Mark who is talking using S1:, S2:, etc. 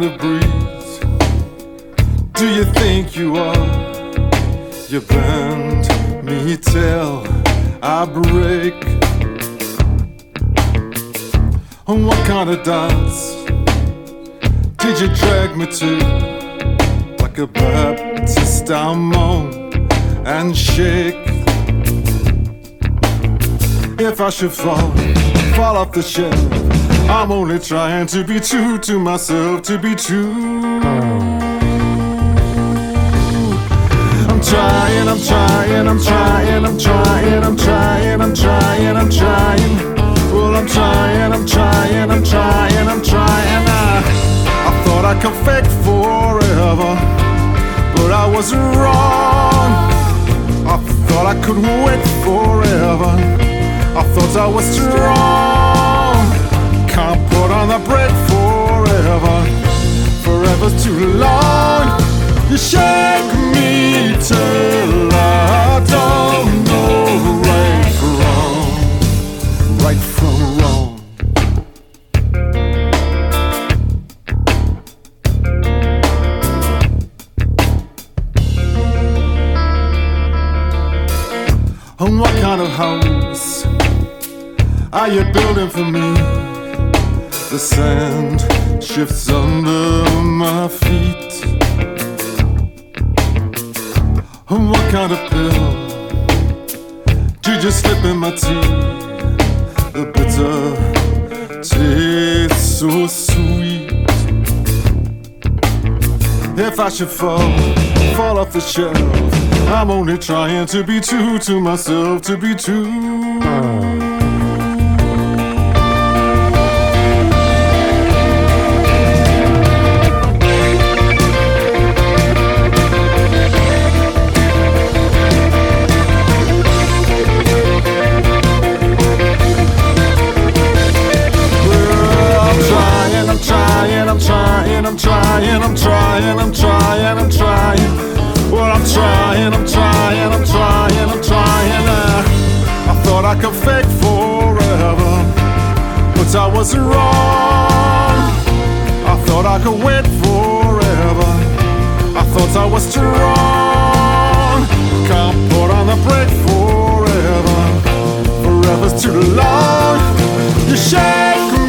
S1: kind of breeze do you think you are? You bend me till I break. And what kind of dance did you drag me to? Like a Baptist I moan and shake. If I should fall off the shelf, I'm only trying to be true to myself, to be true. I'm trying, I'm trying, I'm trying, I'm trying, I'm trying, I'm trying, I'm trying. Well, I'm trying, I'm trying, I'm trying, I'm trying. I thought I could fake forever, but I was wrong. I thought I could wait forever. I thought I was strong. Can't put on the brake forever. Forever's too long. You shake me till I don't know right from wrong. And what kind of house are you building for me? The sand shifts under my feet. And what kind of pill did you slip in my tea? The bitter taste so sweet. If I should fall off the shelf, I'm only trying to be true to myself, to be true. I'm trying, I'm trying, I'm trying, I'm trying, I'm trying. Well, I'm trying, I'm trying, I'm trying, I'm trying. I thought I could fake forever, but I was wrong. I thought I could wait forever. I thought I was strong. Can't put on the brake forever. Forever's too long. You shake me